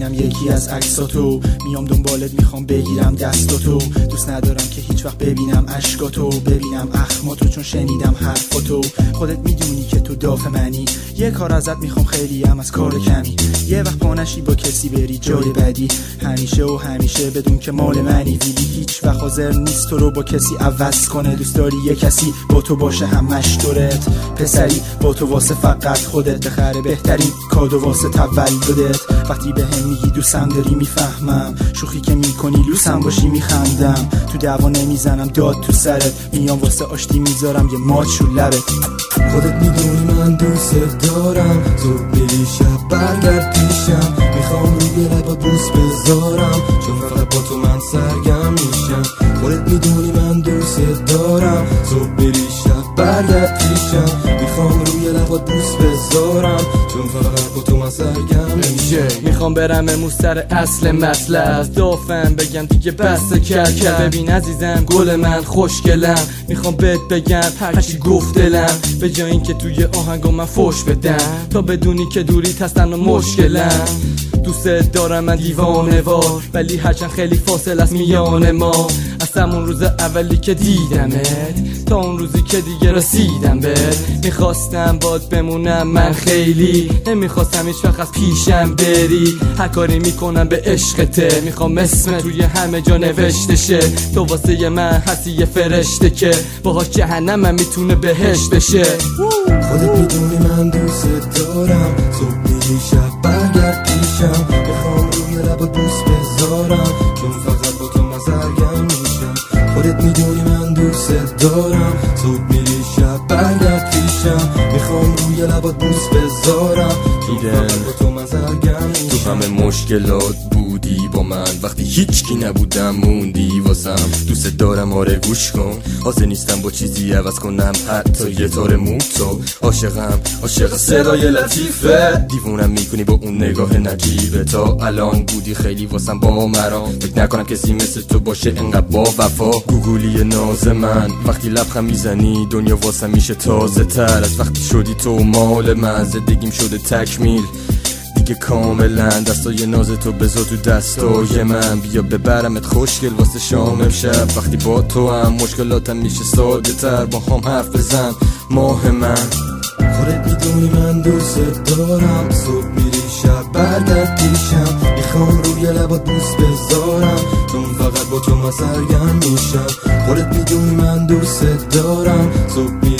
میبینم یکی از عکساتو، میام دنبالت میخوام بگیرم دستاتو. دوست ندارم که هیچ وقت ببینم اشکاتو، ببینم اخماتو، چون شنیدم حرفاتو. خودت میدونی که تو دافع منی، یه کار ازت میخوام خیلی هم از کار کمی. یه وقت پانشی با کسی بری جای بدی، همیشه و همیشه بدون که مال منی. ویلی هیچ وقت حاضر نیست تو رو با کسی عوض کنه. دوست داری یه کسی با تو باشه همش دورت، پسری با تو واسه فقط خودت بخره بهترین کادو واسه تولدت. وقتی به هم میگی دوستم داری میفهمم، شوخی که میکنی لوسم باشی میخندم. تو دعوا نمیزنم داد تو سرت، میام واسه آشتی میذارم یه ماچ رو لبت. خودت میدونی من دوست دارم، زود میری شب برگرد پیشم. میخوام روی لبا بوس بذارم، چون فقط با تو من سرگرم میشم. خودت میدونی من دوست دارم، زود میری شب برگرد پیشم. میخوام روی لبا بوس بذارم، چون فقط با تو من سرگرم میشم. میخوام برم امروز سر اصل مطلب، دافم بگم دیگه بس کرد. ببین عزیزم گل من خوشگلم، میخوام بهت بگم هرچی گفت دلم، به جای اینکه توی آهنگم من فوش بدم، تا بدونی که دوریت هستن و مشکلم. دوست دارم من دیوانه وار، ولی هرچند خیلی فاصله است میان ما. از همون روز اولی که دیدمت تا اون روزی که دیگه رسیدم بهت، میخواستم باد بمونم من خیلی، نمیخواستم هیچ وقت از پیشم بری. هر کاری میکنم به عشقته، میخوام اسم توی همه جا نوشته شه. تو واسه من هستی یه فرشته که باهاش جهنمم میتونه بهشت بشه. خودت میدونی من دوست دارم، صبح میری شب برگرد پیشم. میخوام روی لبا دوست بذارم، چون فقط با تو من سرگرم میشم. خودت میدونی من دوست دارم، صبح میری شب برگرد پیشم. میخوام روی لبا دوست بذارم، چون فقط با تو من سرگرم میشم. تو همه مشکلات بودی با من، وقتی هیچکی نبودم موندی واسم. دوست دارم آره گوش کن، حاضر نیستم با چیزی عوض کنم، حتی یه تار موتو. عاشق صدای لطیفه، دیوونم میکنی با اون نگاه نجیبه. تا الان بودی خیلی واسم با مرام، فکر نکنم کسی مثل تو باشه انقدر با وفا. گوگولی ناز من، وقتی لبخند میزنی دنیا واسم میشه تازه تر. از وقتی شدی تو مال من، زندگیم شده تکمیل دیگه کاملا. دستای ناز تو بذار تو دستای من، بیا ببرمت خوشگل واسه شام امشب. وقتی با تو هم مشکلاتم میشه ساده تر، با هم حرف بزن ماه من. خودت میدونی من دوست دارم، صبح میری شب برگرد پیشم. میخوام روی لبات بوس بذارم، چون فقط با تو من سرگرم میشم. خودت میدونی من دوست دارم، صبح